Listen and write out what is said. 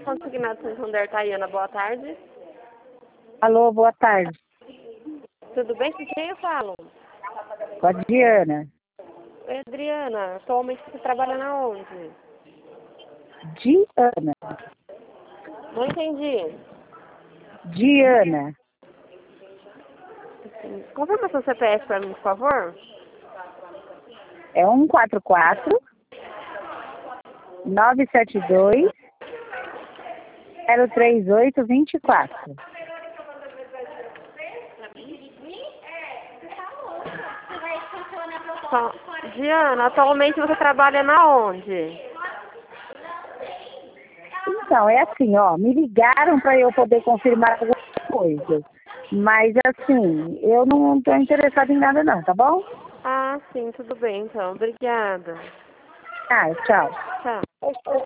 Consignado Santander, Tayana, boa tarde. Alô, boa tarde. Tudo bem? Com quem eu falo? Com a Diana. Oi, Adriana, atualmente você trabalha na onde? Diana. Não entendi. Diana. Confirma seu CPF para mim, por favor. É 144 972 038 24. Diana, atualmente você trabalha na onde? Então, é assim, ó, me ligaram para eu poder confirmar algumas coisas. Mas, assim, eu não estou interessada em nada não, tá bom? Ah, sim, tudo bem, então. Obrigada. Ah, tchau. Tchau.